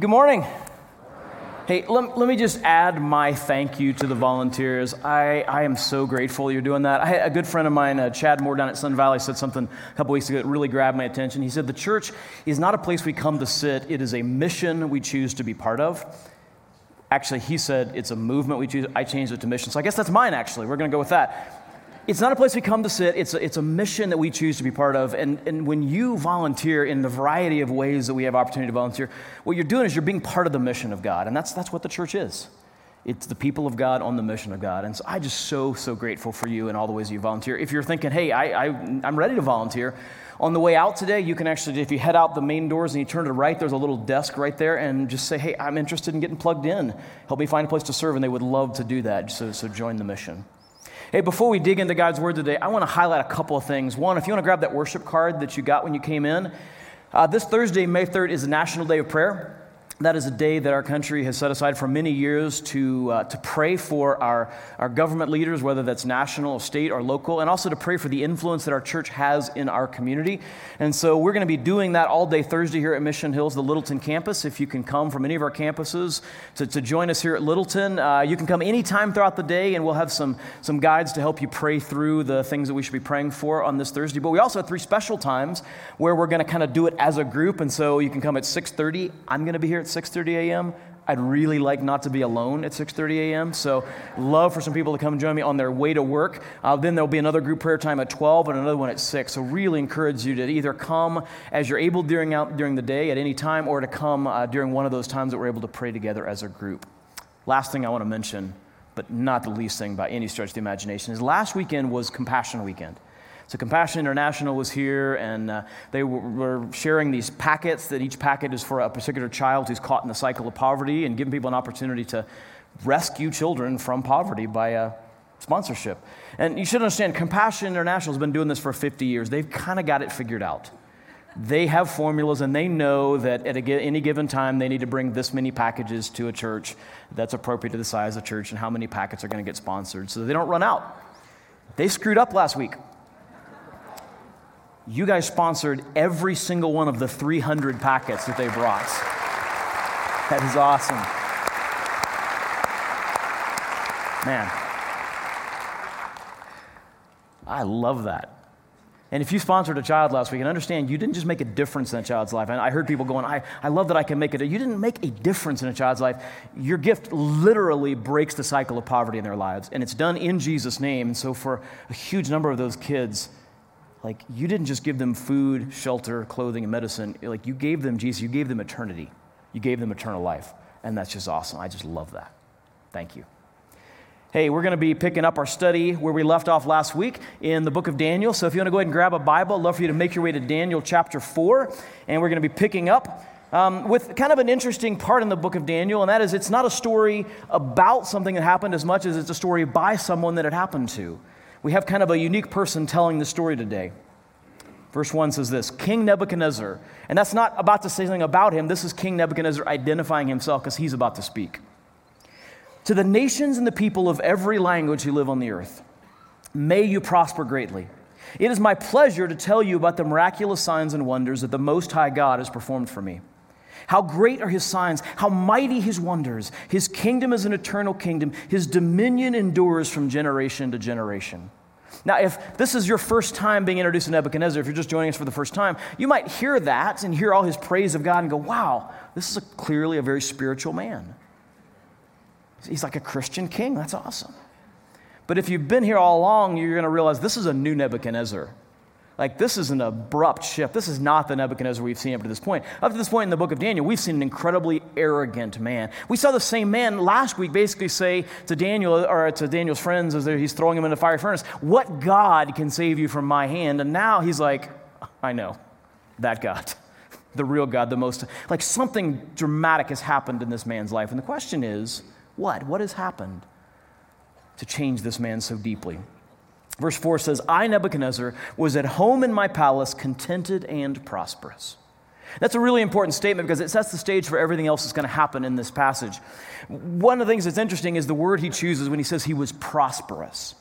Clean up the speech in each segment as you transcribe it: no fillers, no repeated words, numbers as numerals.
Good morning. Hey, let me just add my thank you to the volunteers. I am so grateful you're doing that. I had a good friend of mine, Chad Moore down at Sun Valley, said something a couple weeks ago that really grabbed my attention. He said, the church is not a place we come to sit. It is a mission we choose to be part of. Actually, he said it's a movement we choose. I changed it to mission. So I guess that's mine, actually. We're going to go with that. It's not a place we come to sit. It's a mission that we choose to be part of. And when you volunteer in the variety of ways that we have opportunity to volunteer, what you're doing is you're being part of the mission of God. And that's what the church is. It's the people of God on the mission of God. And so I'm just so grateful for you and all the ways you volunteer. If you're thinking, hey, I'm ready to volunteer, on the way out today, you can actually, if you head out the main doors and you turn to the right, there's a little desk right there, and just say, hey, I'm interested in getting plugged in. Help me find a place to serve, and they would love to do that. So join the mission. Hey, before we dig into God's Word today, I want to highlight a couple of things. One, if you want to grab that worship card that you got when you came in, this Thursday, May 3rd, is a National Day of Prayer. That is a day that our country has set aside for many years to pray for our government leaders, whether that's national, state, or local, and also to pray for the influence that our church has in our community. And so we're going to be doing that all day Thursday here at Mission Hills, the Littleton campus. If you can come from any of our campuses to join us here at Littleton, you can come anytime throughout the day, and we'll have some guides to help you pray through the things that we should be praying for on this Thursday. But we also have 3 special times where we're going to kind of do it as a group, and so you can come at 6:30. I'm going to be here at 6:30 a.m. I'd really like not to be alone at 6:30 a.m., so love for some people to come and join me on their way to work. Then there'll be another group prayer time at 12 and another one at 6, so really encourage you to either come as you're able during the day at any time, or to come during one of those times that we're able to pray together as a group. Last thing I want to mention, but not the least thing by any stretch of the imagination, is last weekend was Compassion Weekend. So Compassion International was here, and they were sharing these packets, that each packet is for a particular child who's caught in the cycle of poverty, and giving people an opportunity to rescue children from poverty by sponsorship. And you should understand, Compassion International has been doing this for 50 years. They've kind of got it figured out. They have formulas, and they know that at any given time, they need to bring this many packages to a church that's appropriate to the size of the church and how many packets are going to get sponsored so that they don't run out. They screwed up last week. You guys sponsored every single one of the 300 packets that they brought. That is awesome. Man, I love that. And if you sponsored a child last week, and understand, you didn't just make a difference in a child's life. And I heard people going, I love that I can make it. You didn't make a difference in a child's life. Your gift literally breaks the cycle of poverty in their lives. And it's done in Jesus' name. And so for a huge number of those kids, like, you didn't just give them food, shelter, clothing, and medicine. Like, you gave them Jesus. You gave them eternity. You gave them eternal life. And that's just awesome. I just love that. Thank you. Hey, we're going to be picking up our study where we left off last week in the book of Daniel. So if you want to go ahead and grab a Bible, I'd love for you to make your way to Daniel chapter 4. And we're going to be picking up with kind of an interesting part in the book of Daniel. And that is, it's not a story about something that happened as much as it's a story by someone that it happened to. We have kind of a unique person telling the story today. Verse 1 says this: King Nebuchadnezzar. And that's not about to say something about him. This is King Nebuchadnezzar identifying himself because he's about to speak. To the nations and the people of every language who live on the earth, may you prosper greatly. It is my pleasure to tell you about the miraculous signs and wonders that the Most High God has performed for me. How great are his signs, how mighty his wonders. His kingdom is an eternal kingdom. His dominion endures from generation to generation. Now, if this is your first time being introduced to Nebuchadnezzar, if you're just joining us for the first time, you might hear that and hear all his praise of God and go, wow, this is clearly a very spiritual man. He's like a Christian king. That's awesome. But if you've been here all along, you're going to realize this is a new Nebuchadnezzar. Like, this is an abrupt shift. This is not the Nebuchadnezzar we've seen up to this point. Up to this point in the book of Daniel, we've seen an incredibly arrogant man. We saw the same man last week basically say to Daniel, or to Daniel's friends as he's throwing him in the fiery furnace, what God can save you from my hand? And now he's like, I know, that God, the real God, the most, like, something dramatic has happened in this man's life. And the question is, what? What has happened to change this man so deeply? Verse 4 says, I, Nebuchadnezzar, was at home in my palace, contented and prosperous. That's a really important statement because it sets the stage for everything else that's going to happen in this passage. One of the things that's interesting is the word he chooses when he says he was prosperous.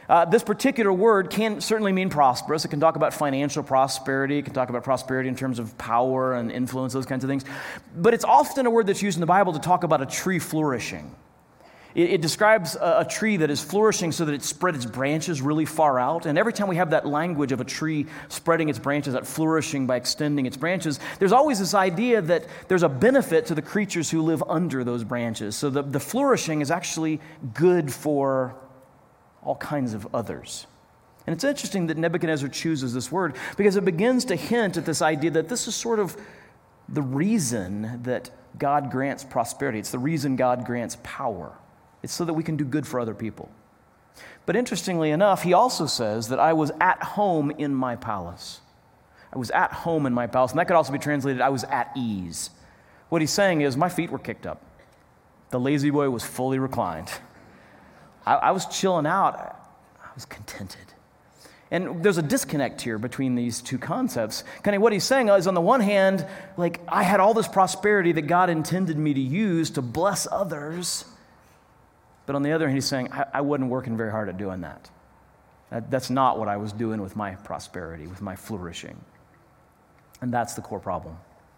This particular word can certainly mean prosperous. It can talk about financial prosperity. It can talk about prosperity in terms of power and influence, those kinds of things. But it's often a word that's used in the Bible to talk about a tree flourishing. It describes a tree that is flourishing so that it spread its branches really far out. And every time we have that language of a tree spreading its branches, that flourishing by extending its branches, there's always this idea that there's a benefit to the creatures who live under those branches. So the flourishing is actually good for all kinds of others. And it's interesting that Nebuchadnezzar chooses this word because it begins to hint at this idea that this is sort of the reason that God grants prosperity. It's the reason God grants power. It's so that we can do good for other people. But interestingly enough, he also says that I was at home in my palace. I was at home in my palace. And that could also be translated, I was at ease. What he's saying is, my feet were kicked up. The lazy boy was fully reclined. I was chilling out. I was contented. And there's a disconnect here between these two concepts. Kind of what he's saying is, on the one hand, like, I had all this prosperity that God intended me to use to bless others. But on the other hand, he's saying, I wasn't working very hard at doing that. That's not what I was doing with my prosperity, with my flourishing. And that's the core problem.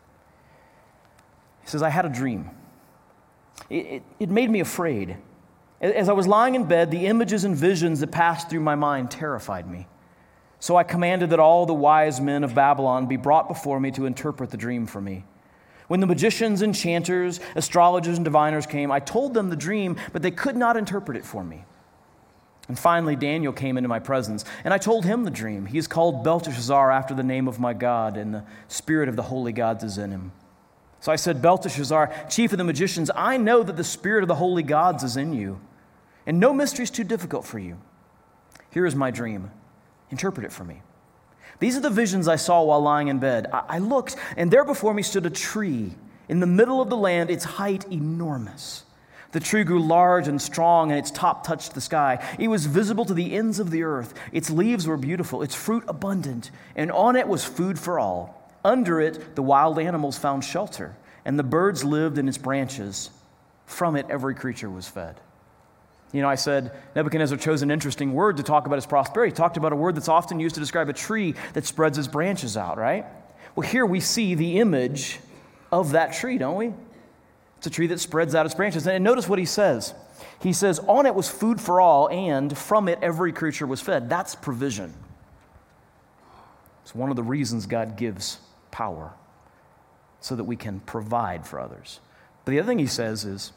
He says, I had a dream. It made me afraid. As I was lying in bed, the images and visions that passed through my mind terrified me. So I commanded that all the wise men of Babylon be brought before me to interpret the dream for me. When the magicians, enchanters, astrologers, and diviners came, I told them the dream, but they could not interpret it for me. And finally, Daniel came into my presence, and I told him the dream. He is called Belteshazzar after the name of my God, and the spirit of the holy gods is in him. So I said, Belteshazzar, chief of the magicians, I know that the spirit of the holy gods is in you, and no mystery is too difficult for you. Here is my dream. Interpret it for me. These are the visions I saw while lying in bed. I looked, and there before me stood a tree in the middle of the land, its height enormous. The tree grew large and strong, and its top touched the sky. It was visible to the ends of the earth. Its leaves were beautiful, its fruit abundant, and on it was food for all. Under it, the wild animals found shelter, and the birds lived in its branches. From it, every creature was fed. You know, I said Nebuchadnezzar chose an interesting word to talk about his prosperity. He talked about a word that's often used to describe a tree that spreads its branches out, right? Well, here we see the image of that tree, don't we? It's a tree that spreads out its branches. And notice what he says. He says, on it was food for all, and from it every creature was fed. That's provision. It's one of the reasons God gives power, so that we can provide for others. But the other thing he says is,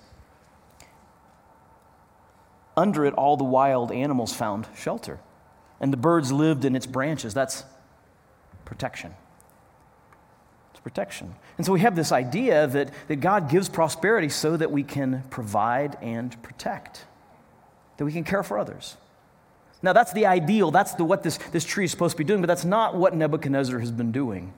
under it, all the wild animals found shelter, and the birds lived in its branches. That's protection. It's protection. And so we have this idea that God gives prosperity so that we can provide and protect, that we can care for others. Now, that's the ideal. That's what this tree is supposed to be doing, but that's not what Nebuchadnezzar has been doing.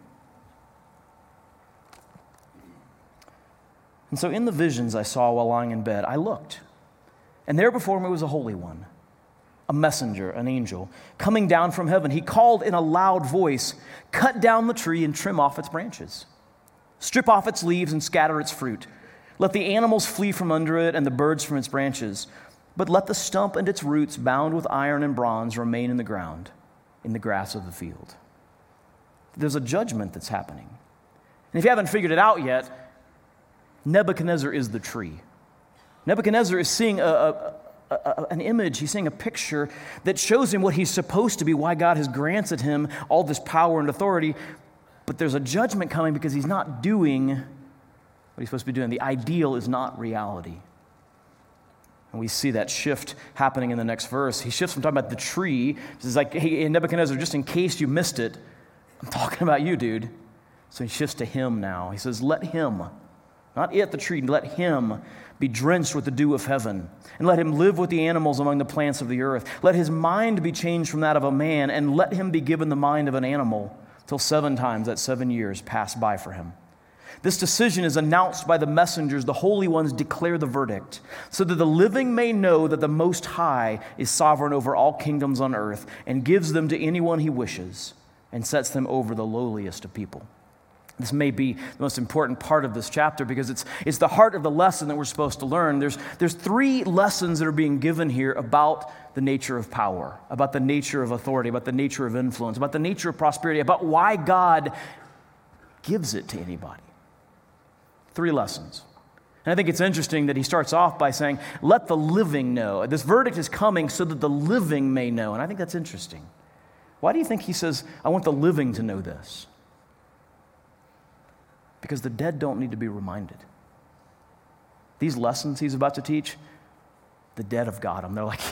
And so in the visions I saw while lying in bed, I looked. And there before me was a holy one, a messenger, an angel, coming down from heaven. He called in a loud voice, cut down the tree and trim off its branches. Strip off its leaves and scatter its fruit. Let the animals flee from under it and the birds from its branches. But let the stump and its roots, bound with iron and bronze, remain in the ground, in the grass of the field. There's a judgment that's happening. And if you haven't figured it out yet, Nebuchadnezzar is the tree. Nebuchadnezzar is seeing an image, he's seeing a picture that shows him what he's supposed to be, why God has granted him all this power and authority. But there's a judgment coming because he's not doing what he's supposed to be doing. The ideal is not reality. And we see that shift happening in the next verse. He shifts from talking about the tree. He's like, hey, Nebuchadnezzar, just in case you missed it, I'm talking about you, dude. So he shifts to him now. He says, let him, not it, the tree, let him be drenched with the dew of heaven, and let him live with the animals among the plants of the earth. Let his mind be changed from that of a man, and let him be given the mind of an animal, till 7 times that 7 years pass by for him. This decision is announced by the messengers. The holy ones declare the verdict, so that the living may know that the Most High is sovereign over all kingdoms on earth, and gives them to anyone he wishes, and sets them over the lowliest of people. This may be the most important part of this chapter because it's the heart of the lesson that we're supposed to learn. There's 3 lessons that are being given here about the nature of power, about the nature of authority, about the nature of influence, about the nature of prosperity, about why God gives it to anybody. 3 lessons. And I think it's interesting that he starts off by saying, let the living know. This verdict is coming so that the living may know. And I think that's interesting. Why do you think he says, I want the living to know this? Because the dead don't need to be reminded. These lessons he's about to teach, the dead have got them. They're like,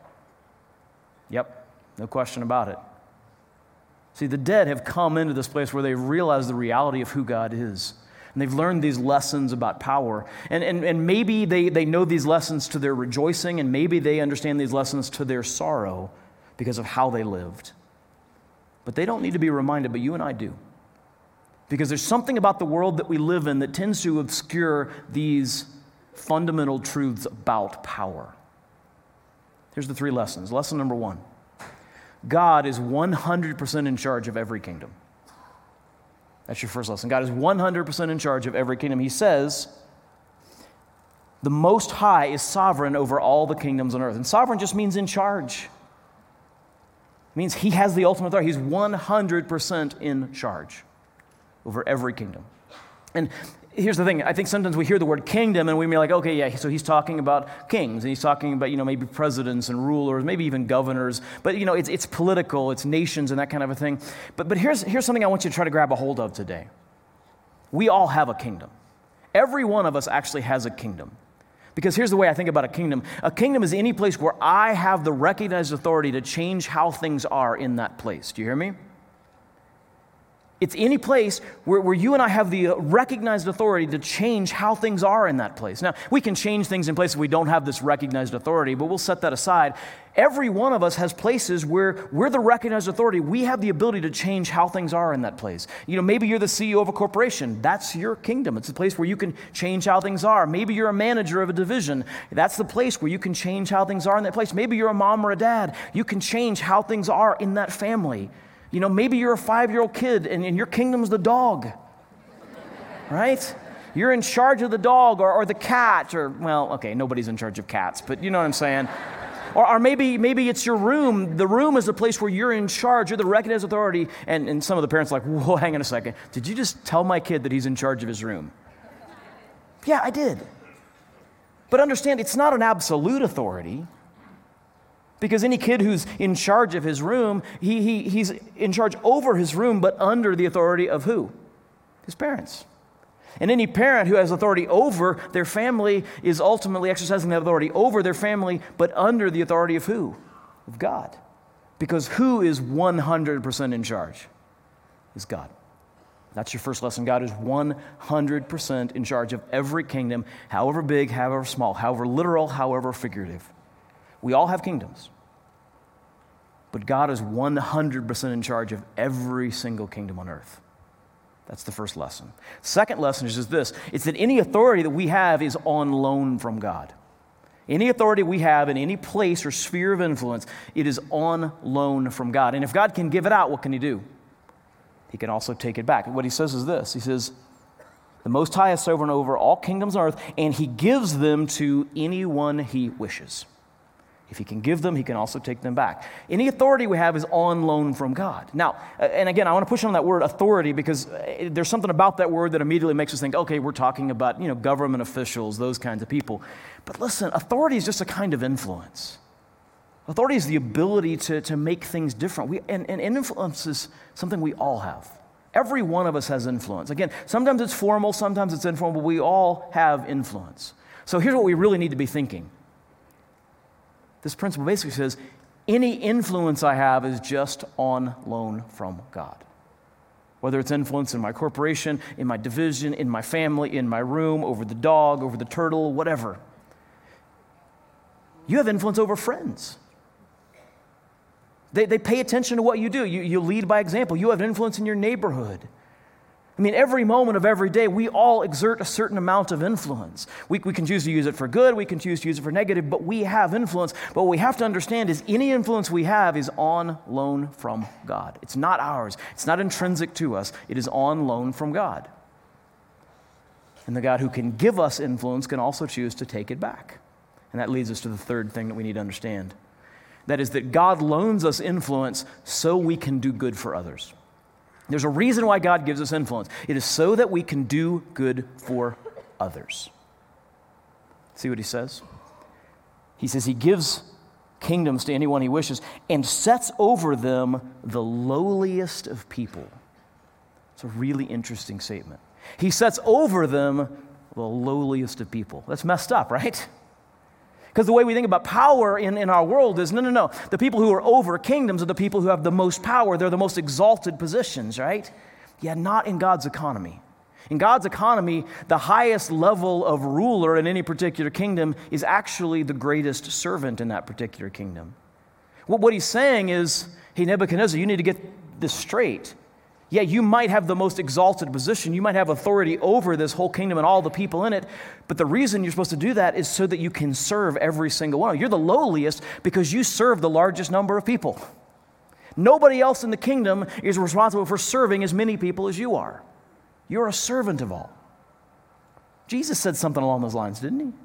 yep, no question about it. See, the dead have come into this place where they realize the reality of who God is. And they've learned these lessons about power. And maybe they know these lessons to their rejoicing, and maybe they understand these lessons to their sorrow because of how they lived. But they don't need to be reminded, but you and I do. Because there's something about the world that we live in that tends to obscure these fundamental truths about power. Here's the 3 lessons. Lesson number 1. God is 100% in charge of every kingdom. That's your first lesson. God is 100% in charge of every kingdom. He says, the Most High is sovereign over all the kingdoms on earth. And sovereign just means in charge. It means he has the ultimate authority. He's 100% in charge over every kingdom. And here's the thing. I think sometimes we hear the word kingdom and we may be like, okay, yeah, so he's talking about kings, and he's talking about, maybe presidents and rulers, maybe even governors. But, it's political, it's nations and that kind of a thing. But here's something I want you to try to grab a hold of today. We all have a kingdom. Every one of us actually has a kingdom. Because here's the way I think about a kingdom. A kingdom is any place where I have the recognized authority to change how things are in that place. Do you hear me? It's any place where you and I have the recognized authority to change how things are in that place. Now, we can change things in places we don't have this recognized authority, but we'll set that aside. Every one of us has places where we're the recognized authority. We have the ability to change how things are in that place. Maybe you're the CEO of a corporation. That's your kingdom. It's a place where you can change how things are. Maybe you're a manager of a division. That's the place where you can change how things are in that place. Maybe you're a mom or a dad. You can change how things are in that family. Maybe you're a 5-year-old kid and your kingdom's the dog, right? You're in charge of the dog or the cat nobody's in charge of cats, but you know what I'm saying? Or maybe it's your room. The room is the place where you're in charge. You're the recognized authority. And some of the parents are like, whoa, hang on a second. Did you just tell my kid that he's in charge of his room? Yeah, I did. But understand, it's not an absolute authority. Because any kid who's in charge of his room, he's in charge over his room, but under the authority of who? His parents. And any parent who has authority over their family is ultimately exercising that authority over their family, but under the authority of who? Of God. Because who is 100% in charge? Is God. That's your first lesson. God is 100% in charge of every kingdom, however big, however small, however literal, however figurative. We all have kingdoms, but God is 100% in charge of every single kingdom on earth. That's the first lesson. Second lesson is just this. It's that any authority that we have is on loan from God. Any authority we have in any place or sphere of influence, it is on loan from God. And if God can give it out, what can he do? He can also take it back. What he says is this. He says, the Most High is sovereign over all kingdoms on earth, and he gives them to anyone he wishes. If he can give them, he can also take them back. Any authority we have is on loan from God. Now, and again, I want to push on that word authority because there's something about that word that immediately makes us think, okay, we're talking about, government officials, those kinds of people. But listen, authority is just a kind of influence. Authority is the ability to make things different. And influence is something we all have. Every one of us has influence. Again, sometimes it's formal, sometimes it's informal, but we all have influence. So here's what we really need to be thinking. This principle basically says, any influence I have is just on loan from God. Whether it's influence in my corporation, in my division, in my family, in my room, over the dog, over the turtle, whatever. You have influence over friends. They pay attention to what you do. You lead by example. You have influence in your neighborhood. Every moment of every day, we all exert a certain amount of influence. We can choose to use it for good, we can choose to use it for negative, but we have influence. But what we have to understand is any influence we have is on loan from God. It's not ours. It's not intrinsic to us. It is on loan from God. And the God who can give us influence can also choose to take it back. And that leads us to the third thing that we need to understand. That is, that God loans us influence so we can do good for others. There's a reason why God gives us influence. It is so that we can do good for others. See what he says? He says he gives kingdoms to anyone he wishes and sets over them the lowliest of people. It's a really interesting statement. He sets over them the lowliest of people. That's messed up, right? Because the way we think about power in our world is, no. The people who are over kingdoms are the people who have the most power. They're the most exalted positions, right? Yeah, not in God's economy. In God's economy, the highest level of ruler in any particular kingdom is actually the greatest servant in that particular kingdom. What he's saying is, hey, Nebuchadnezzar, you need to get this straight. Yeah, you might have the most exalted position. You might have authority over this whole kingdom and all the people in it. But the reason you're supposed to do that is so that you can serve every single one. You're the lowliest because you serve the largest number of people. Nobody else in the kingdom is responsible for serving as many people as you are. You're a servant of all. Jesus said something along those lines, didn't he?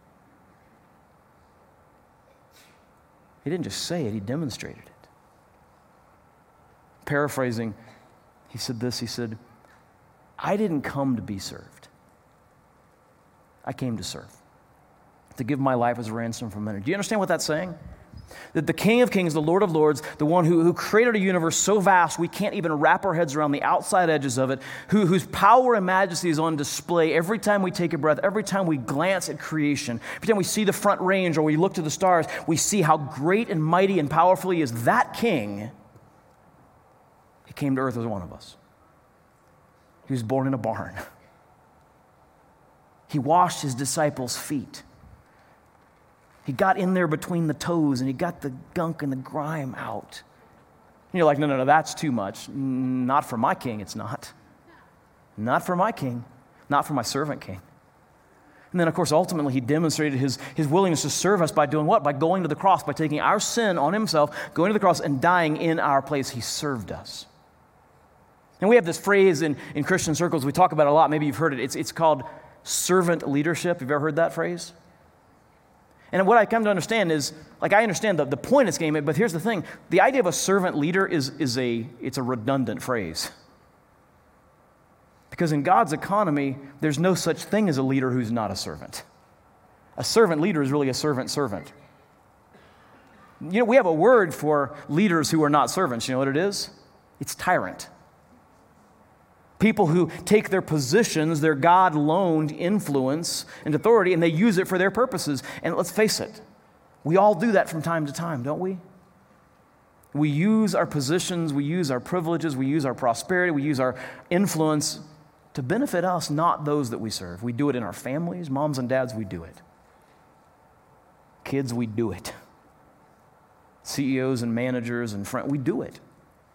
He didn't just say it, he demonstrated it. Paraphrasing, he said this, he said, I didn't come to be served. I came to serve, to give my life as a ransom for many. Do you understand what that's saying? That the King of Kings, the Lord of Lords, the one who created a universe so vast we can't even wrap our heads around the outside edges of it, whose power and majesty is on display every time we take a breath, every time we glance at creation, every time we see the front range or we look to the stars, we see how great and mighty and powerful he is. That King, he came to earth as one of us. He was born in a barn. He washed his disciples' feet. He got in there between the toes and he got the gunk and the grime out. And you're like, no, that's too much. Not for my king, it's not. Not for my king. Not for my servant king. And then, of course, ultimately, he demonstrated his willingness to serve us by doing what? By going to the cross, by taking our sin on himself, going to the cross and dying in our place. He served us. And we have this phrase in Christian circles, we talk about it a lot. Maybe you've heard it. It's called servant leadership. Have you ever heard that phrase? And what I come to understand is, I understand the point it's getting at, but here's the thing. The idea of a servant leader it's a redundant phrase. Because in God's economy, there's no such thing as a leader who's not a servant. A servant leader is really a servant. You know, we have a word for leaders who are not servants. You know what it is? It's tyrant. People who take their positions, their God-loaned influence and authority, and they use it for their purposes. And let's face it, we all do that from time to time, don't we? We use our positions, we use our privileges, we use our prosperity, we use our influence to benefit us, not those that we serve. We do it in our families, moms and dads, we do it. Kids, we do it. CEOs and managers and friends, we do it.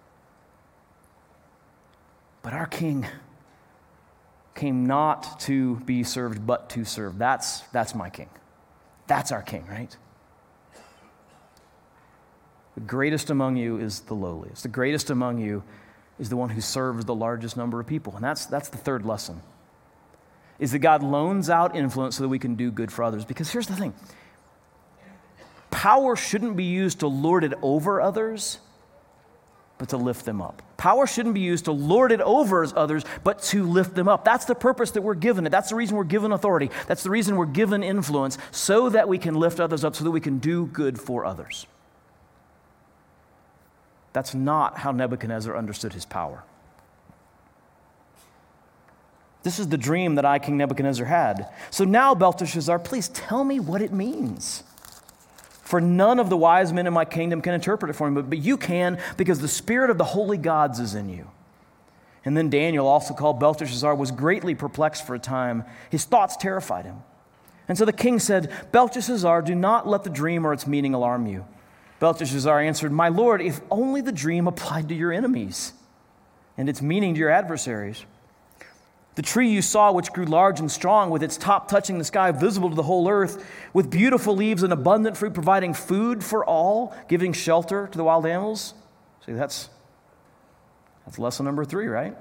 But our King came not to be served, but to serve. That's my King. That's our King, right? The greatest among you is the lowliest. The greatest among you is the one who serves the largest number of people. And that's the third lesson, is that God loans out influence so that we can do good for others. Because here's the thing. Power shouldn't be used to lord it over others, but to lift them up. Power shouldn't be used to lord it over others, but to lift them up. That's the purpose that we're given it. That's the reason we're given authority. That's the reason we're given influence, so that we can lift others up, so that we can do good for others. That's not how Nebuchadnezzar understood his power. This is the dream that I, King Nebuchadnezzar, had. So now, Belteshazzar, please tell me what it means. For none of the wise men in my kingdom can interpret it for me, but you can, because the spirit of the holy gods is in you. And then Daniel, also called Belteshazzar, was greatly perplexed for a time. His thoughts terrified him. And so the king said, Belteshazzar, do not let the dream or its meaning alarm you. Belteshazzar answered, my lord, if only the dream applied to your enemies and its meaning to your adversaries. The tree you saw, which grew large and strong, with its top touching the sky, visible to the whole earth, with beautiful leaves and abundant fruit, providing food for all, giving shelter to the wild animals. See, that's lesson number 3, right?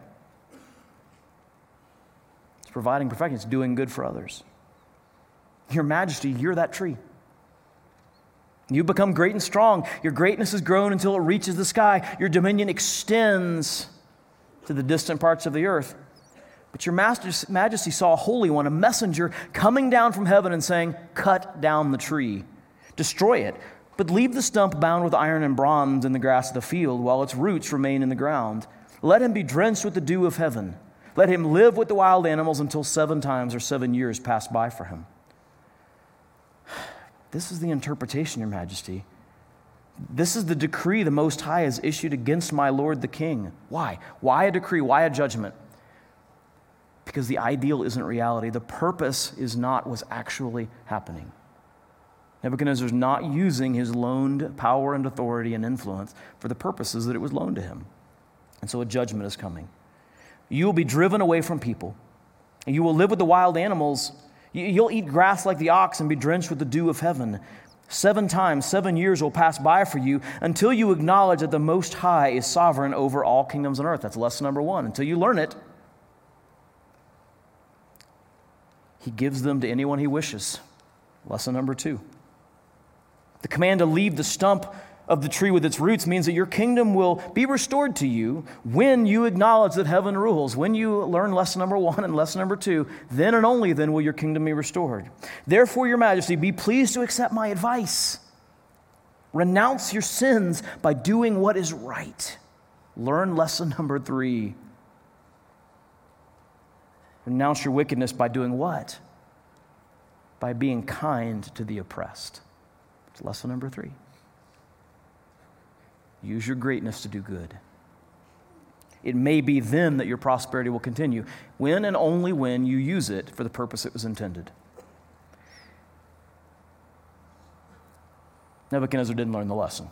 It's providing perfection. It's doing good for others. Your Majesty, you're that tree. You become great and strong. Your greatness has grown until it reaches the sky. Your dominion extends to the distant parts of the earth. But your majesty saw a holy one, a messenger, coming down from heaven and saying, cut down the tree, destroy it, but leave the stump bound with iron and bronze in the grass of the field while its roots remain in the ground. Let him be drenched with the dew of heaven. Let him live with the wild animals until 7 times or 7 years pass by for him. This is the interpretation, Your Majesty. This is the decree the Most High has issued against my Lord the King. Why? Why a decree? Why a judgment? Because the ideal isn't reality. The purpose is not what's actually happening. Nebuchadnezzar's not using his loaned power and authority and influence for the purposes that it was loaned to him. And so a judgment is coming. You will be driven away from people, and you will live with the wild animals. You'll eat grass like the ox and be drenched with the dew of heaven. 7 times, 7 years will pass by for you until you acknowledge that the Most High is sovereign over all kingdoms on earth. That's lesson number 1. Until you learn it, he gives them to anyone he wishes. Lesson number 2. The command to leave the stump of the tree with its roots means that your kingdom will be restored to you when you acknowledge that heaven rules. When you learn lesson number 1 and lesson number 2, then and only then will your kingdom be restored. Therefore, Your Majesty, be pleased to accept my advice. Renounce your sins by doing what is right. Learn lesson number 3. Renounce your wickedness by doing what? By being kind to the oppressed. It's lesson number 3. Use your greatness to do good. It may be then that your prosperity will continue, when and only when you use it for the purpose it was intended. Nebuchadnezzar didn't learn the lesson.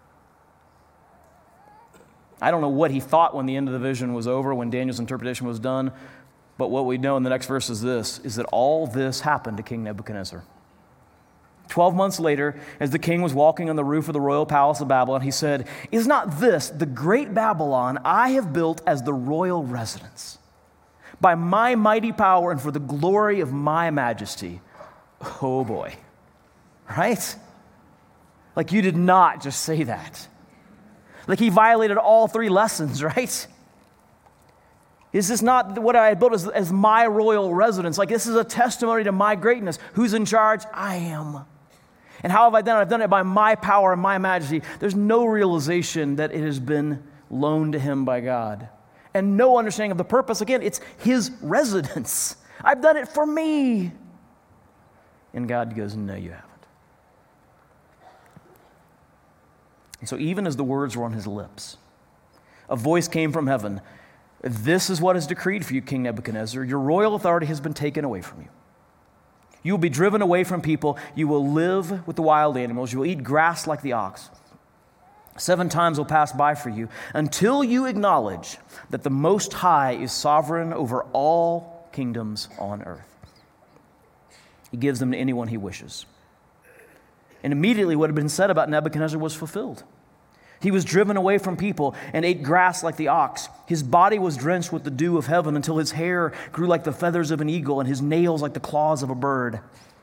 I don't know what he thought when the end of the vision was over, when Daniel's interpretation was done, but what we know in the next verse is this, is that all this happened to King Nebuchadnezzar. 12 months later, as the king was walking on the roof of the royal palace of Babylon, he said, "Is not this the great Babylon I have built as the royal residence? By my mighty power and for the glory of my majesty." Oh boy. Right? Like you did not just say that. Like he violated all 3 lessons, right? Is this not what I built as my royal residence? Like this is a testimony to my greatness. Who's in charge? I am. And how have I done it? I've done it by my power and my majesty. There's no realization that it has been loaned to him by God. And no understanding of the purpose. Again, it's his residence. I've done it for me. And God goes, no, you haven't. And so even as the words were on his lips, a voice came from heaven. "This is what is decreed for you, King Nebuchadnezzar. Your royal authority has been taken away from you. You will be driven away from people. You will live with the wild animals. You will eat grass like the ox. 7 times will pass by for you until you acknowledge that the Most High is sovereign over all kingdoms on earth." He gives them to anyone he wishes. And immediately what had been said about Nebuchadnezzar was fulfilled. He was driven away from people and ate grass like the ox. His body was drenched with the dew of heaven until his hair grew like the feathers of an eagle and his nails like the claws of a bird.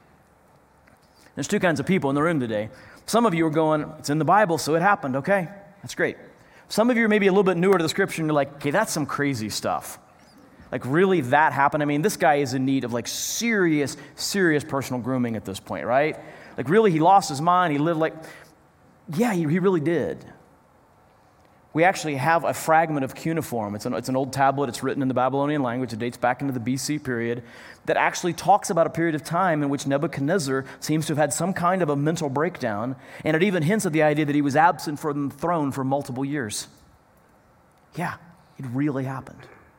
There's 2 kinds of people in the room today. Some of you are going, it's in the Bible, so it happened. Okay, that's great. Some of you are maybe a little bit newer to the scripture and you're like, okay, that's some crazy stuff. Like really that happened? I mean, this guy is in need of like serious personal grooming at this point, right? Like really he lost his mind. He lived like, yeah, he really did. We actually have a fragment of cuneiform. It's an old tablet. It's written in the Babylonian language. It dates back into the BC period that actually talks about a period of time in which Nebuchadnezzar seems to have had some kind of a mental breakdown, and it even hints at the idea that he was absent from the throne for multiple years. Yeah, it really happened.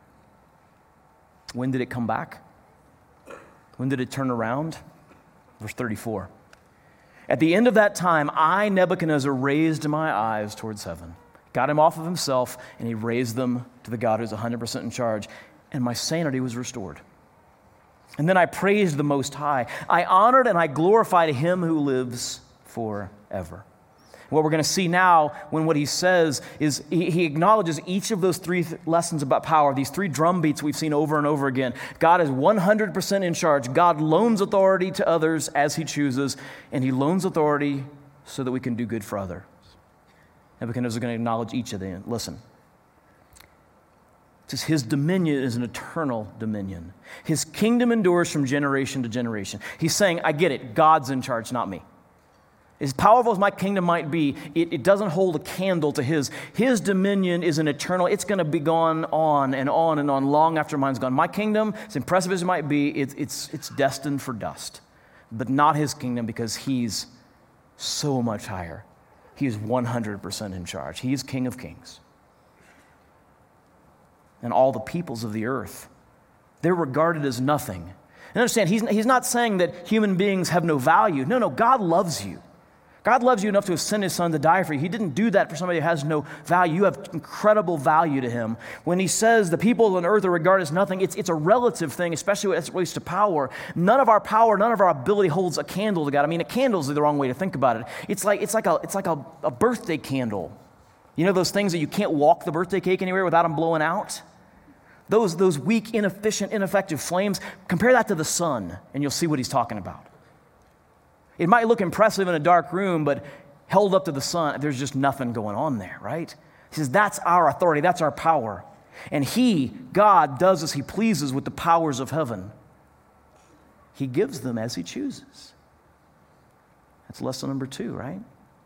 When did it come back? When did it turn around? Verse 34. "At the end of that time, I, Nebuchadnezzar, raised my eyes towards heaven." Got him off of himself, and he raised them to the God who's 100% in charge. And my sanity was restored. And then I praised the Most High. I honored and I glorified him who lives forever. What we're going to see now when what he says is he acknowledges each of those 3 lessons about power, these 3 drum beats we've seen over and over again. God is 100% in charge. God loans authority to others as he chooses, and he loans authority so that we can do good for others. Nebuchadnezzar is going to acknowledge each of them. Listen. It says his dominion is an eternal dominion. His kingdom endures from generation to generation. He's saying, I get it. God's in charge, not me. As powerful as my kingdom might be, it doesn't hold a candle to his. His dominion is an eternal, it's going to be gone on and on and on long after mine's gone. My kingdom, as impressive as it might be, it's destined for dust. But not his kingdom, because he's so much higher. He is 100% in charge. He is King of Kings. And all the peoples of the earth, they're regarded as nothing. And understand, he's not saying that human beings have no value. No, God loves you. God loves you enough to have sent his son to die for you. He didn't do that for somebody who has no value. You have incredible value to him. When he says the people on earth are regarded as nothing, it's a relative thing, especially as it relates to power. None of our power, none of our ability holds a candle to God. I mean, a candle is the wrong way to think about it. It's like a birthday candle. You know those things that you can't walk the birthday cake anywhere without them blowing out? Those weak, inefficient, ineffective flames, compare that to the sun, and you'll see what he's talking about. It might look impressive in a dark room, but held up to the sun, there's just nothing going on there, right? He says that's our authority, that's our power. And he, God, does as he pleases with the powers of heaven. He gives them as he chooses. That's lesson number 2, right?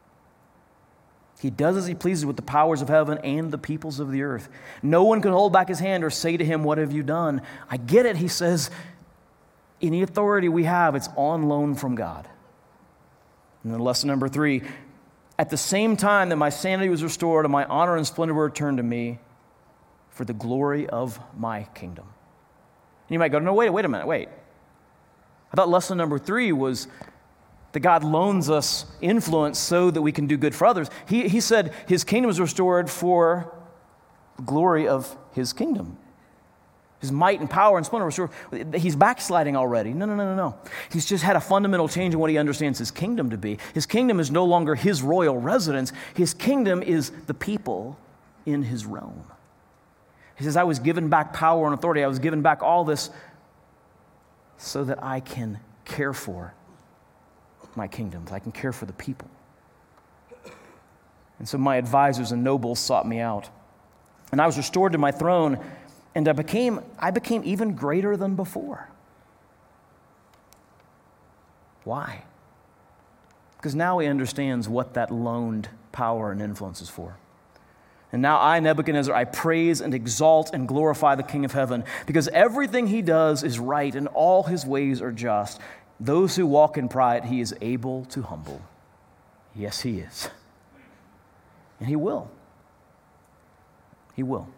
He does as he pleases with the powers of heaven and the peoples of the earth. No one can hold back his hand or say to him, what have you done? I get it, he says. Any authority we have, it's on loan from God. And then lesson number 3, at the same time that my sanity was restored and my honor and splendor were returned to me for the glory of my kingdom. And you might go, no, wait a minute. I thought lesson number 3 was that God loans us influence so that we can do good for others. He said his kingdom is restored for the glory of his kingdom. His might and power and splendor restored. He's backsliding already. No. He's just had a fundamental change in what he understands his kingdom to be. His kingdom is no longer his royal residence. His kingdom is the people in his realm. He says, I was given back power and authority. I was given back all this so that I can care for my kingdoms. I can care for the people. And so my advisors and nobles sought me out. And I was restored to my throne, and I became even greater than before. Why? Because now he understands what that loaned power and influence is for. And now I, Nebuchadnezzar, I praise and exalt and glorify the King of heaven, because everything he does is right and all his ways are just. Those who walk in pride, he is able to humble. Yes, he is. And he will. He will.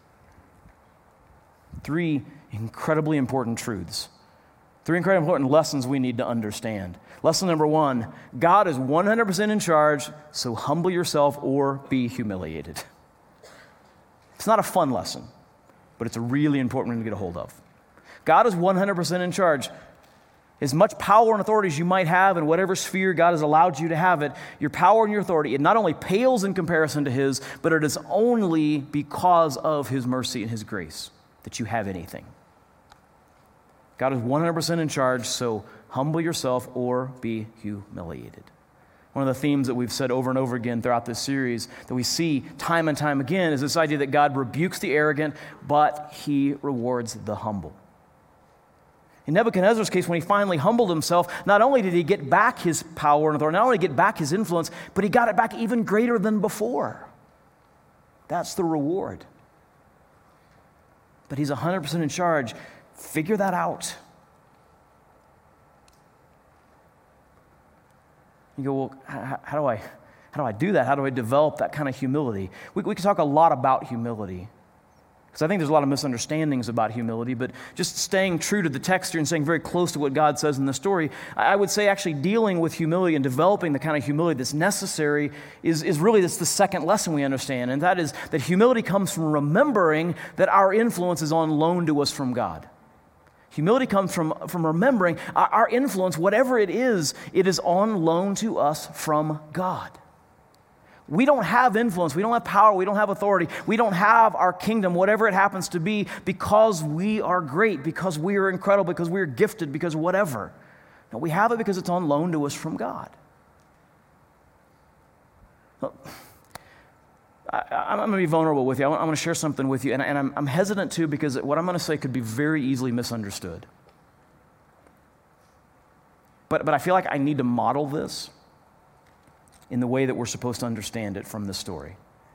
3 incredibly important truths. 3 incredibly important lessons we need to understand. Lesson number 1, God is 100% in charge, so humble yourself or be humiliated. It's not a fun lesson, but it's a really important one to get a hold of. God is 100% in charge. As much power and authority as you might have in whatever sphere God has allowed you to have it, your power and your authority, it not only pales in comparison to his, but it is only because of his mercy and his grace that you have anything. God is 100% in charge, so humble yourself or be humiliated. One of the themes that we've said over and over again throughout this series that we see time and time again is this idea that God rebukes the arrogant, but he rewards the humble. In Nebuchadnezzar's case, when he finally humbled himself, not only did he get back his power and authority, not only get back his influence, but he got it back even greater than before. That's the reward. But he's 100% in charge. Figure that out. You go, well, how do I do that? How do I develop that kind of humility? We can talk a lot about humility, because I think there's a lot of misunderstandings about humility, but just staying true to the text here and staying very close to what God says in the story, I would say actually dealing with humility and developing the kind of humility that's necessary is really that's the second lesson we understand, and that is that humility comes from remembering that our influence is on loan to us from God. Humility comes from remembering our influence, whatever it is on loan to us from God. We don't have influence, we don't have power, we don't have authority, we don't have our kingdom, whatever it happens to be, because we are great, because we are incredible, because we are gifted, because whatever. No, we have it because it's on loan to us from God. I'm going to be vulnerable with you. I'm going to share something with you, and I'm hesitant to because what I'm going to say could be very easily misunderstood. But I feel like I need to model this in the way that we're supposed to understand it from this story.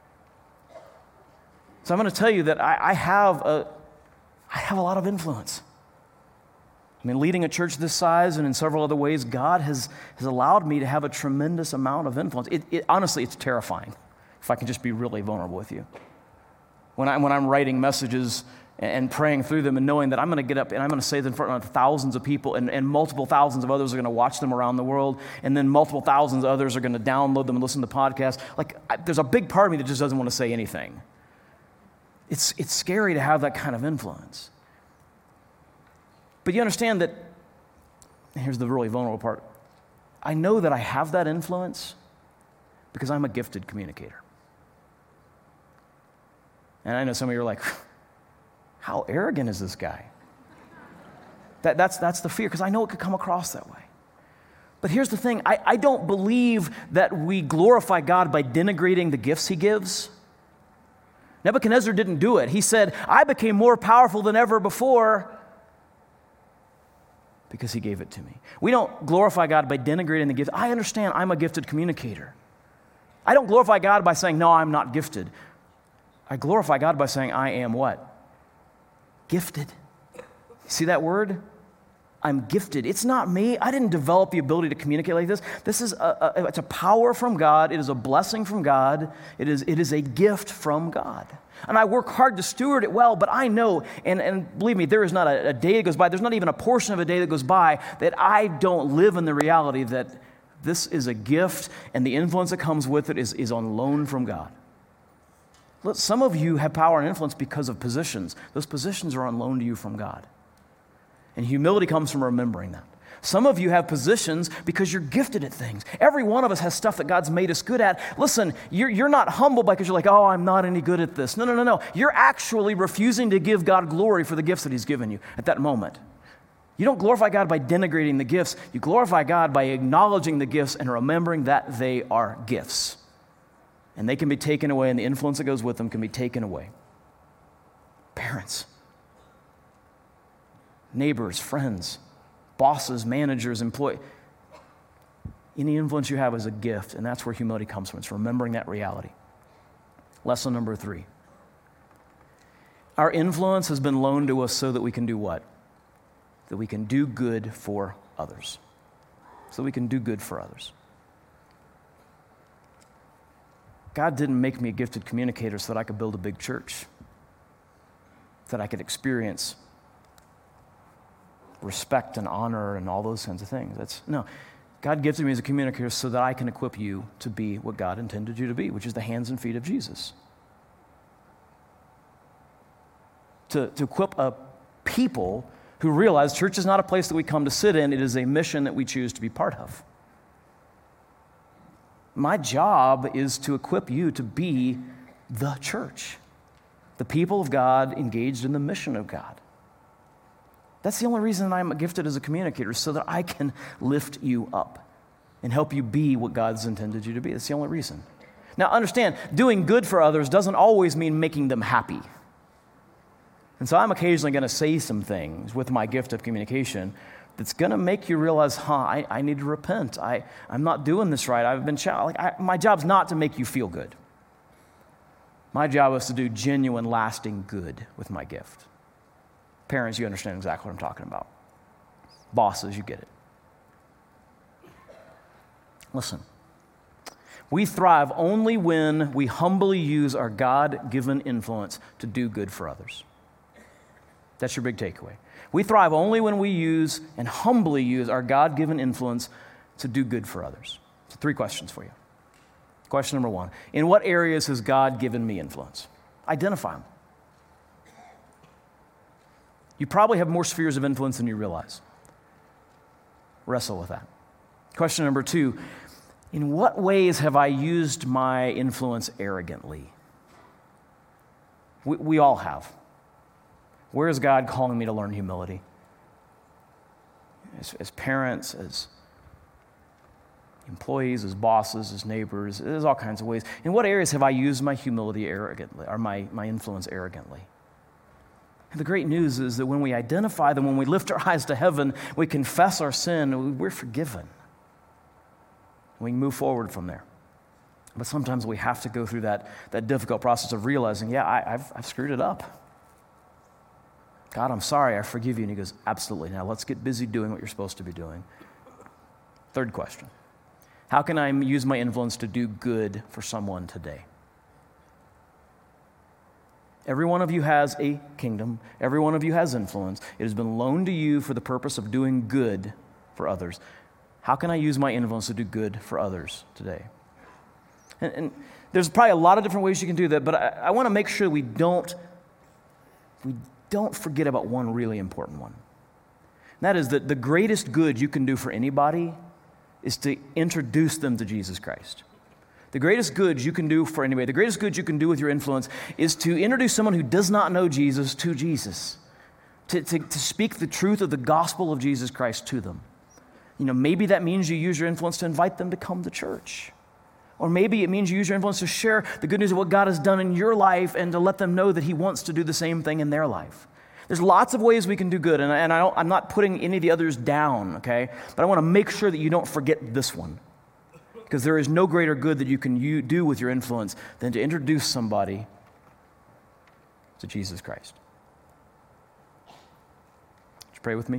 So I'm going to tell you that I have a lot of influence. I mean, leading a church this size and in several other ways, God has allowed me to have a tremendous amount of influence. Honestly, it's terrifying, if I can just be really vulnerable with you. When I'm writing messages and praying through them and knowing that I'm going to get up and I'm going to say them in front of thousands of people and multiple thousands of others are going to watch them around the world, and then multiple thousands of others are going to download them and listen to podcasts. There's a big part of me that just doesn't want to say anything. It's scary to have that kind of influence. But you understand that, here's the really vulnerable part, I know that I have that influence because I'm a gifted communicator. And I know some of you are like, how arrogant is this guy? That's the fear, because I know it could come across that way. But here's the thing, I don't believe that we glorify God by denigrating the gifts he gives. Nebuchadnezzar didn't do it. He said, I became more powerful than ever before because he gave it to me. We don't glorify God by denigrating the gift. I understand I'm a gifted communicator. I don't glorify God by saying, no, I'm not gifted. I glorify God by saying, I am what? Gifted. See that word? I'm gifted. It's not me. I didn't develop the ability to communicate like this. This is it's a power from God. It is a blessing from God. It is a gift from God. And I work hard to steward it well, but I know, and believe me, there is not a day that goes by, there's not even a portion of a day that goes by that I don't live in the reality that this is a gift and the influence that comes with it is on loan from God. Look, some of you have power and influence because of positions. Those positions are on loan to you from God. And humility comes from remembering that. Some of you have positions because you're gifted at things. Every one of us has stuff that God's made us good at. Listen, you're not humble because you're like, oh, I'm not any good at this. No. You're actually refusing to give God glory for the gifts that he's given you at that moment. You don't glorify God by denigrating the gifts. You glorify God by acknowledging the gifts and remembering that they are gifts. And they can be taken away, and the influence that goes with them can be taken away. Parents, neighbors, friends, bosses, managers, employees. Any influence you have is a gift, and that's where humility comes from. It's remembering that reality. Lesson number 3. Our influence has been loaned to us so that we can do what? That we can do good for others. So we can do good for others. God didn't make me a gifted communicator so that I could build a big church, that I could experience respect and honor and all those kinds of things. No. God gifted me as a communicator so that I can equip you to be what God intended you to be, which is the hands and feet of Jesus. To equip a people who realize church is not a place that we come to sit in, it is a mission that we choose to be part of. My job is to equip you to be the church, the people of God engaged in the mission of God. That's the only reason I'm gifted as a communicator, so that I can lift you up and help you be what God's intended you to be. That's the only reason. Now understand, doing good for others doesn't always mean making them happy. And so I'm occasionally going to say some things with my gift of communication that's going to make you realize, I need to repent. I'm not doing this right. I've been my job's not to make you feel good. My job is to do genuine, lasting good with my gift. Parents, you understand exactly what I'm talking about. Bosses, you get it. Listen, we thrive only when we humbly use our God-given influence to do good for others. That's your big takeaway. We thrive only when we use and humbly use our God-given influence to do good for others. So 3 questions for you. Question number 1, in what areas has God given me influence? Identify them. You probably have more spheres of influence than you realize. Wrestle with that. Question number 2, in what ways have I used my influence arrogantly? We all have. Where is God calling me to learn humility? As parents, as employees, as bosses, as neighbors. There's all kinds of ways. In what areas have I used my humility arrogantly, or my influence arrogantly? And the great news is that when we identify them, when we lift our eyes to heaven, we confess our sin, we're forgiven. We can move forward from there. But sometimes we have to go through that difficult process of realizing, yeah, I've screwed it up. God, I'm sorry, I forgive you. And he goes, absolutely. Now let's get busy doing what you're supposed to be doing. Third question. How can I use my influence to do good for someone today? Every one of you has a kingdom. Every one of you has influence. It has been loaned to you for the purpose of doing good for others. How can I use my influence to do good for others today? And there's probably a lot of different ways you can do that, but I want to make sure we don't forget about one really important one. And that is that the greatest good you can do for anybody is to introduce them to Jesus Christ. The greatest good you can do for anybody, the greatest good you can do with your influence is to introduce someone who does not know Jesus to Jesus, to speak the truth of the gospel of Jesus Christ to them. You know, maybe that means you use your influence to invite them to come to church. Or maybe it means you use your influence to share the good news of what God has done in your life and to let them know that he wants to do the same thing in their life. There's lots of ways we can do good, and I'm not putting any of the others down, okay? But I want to make sure that you don't forget this one. Because there is no greater good that you can do with your influence than to introduce somebody to Jesus Christ. Would you pray with me?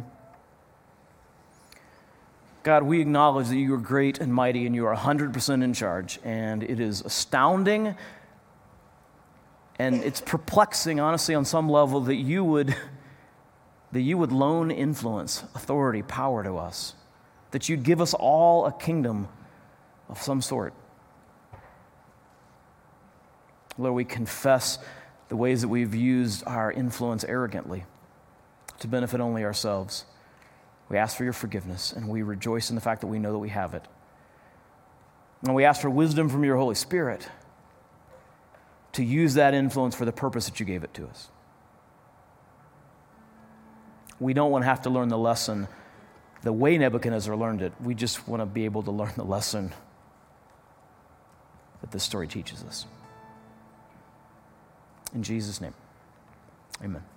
God, we acknowledge that you are great and mighty and you are 100% in charge, and it is astounding and it's perplexing, honestly, on some level that you would loan influence, authority, power to us, that you'd give us all a kingdom of some sort. Lord, we confess the ways that we've used our influence arrogantly to benefit only ourselves. We ask for your forgiveness, and we rejoice in the fact that we know that we have it. And we ask for wisdom from your Holy Spirit to use that influence for the purpose that you gave it to us. We don't want to have to learn the lesson the way Nebuchadnezzar learned it. We just want to be able to learn the lesson that this story teaches us. In Jesus' name, amen.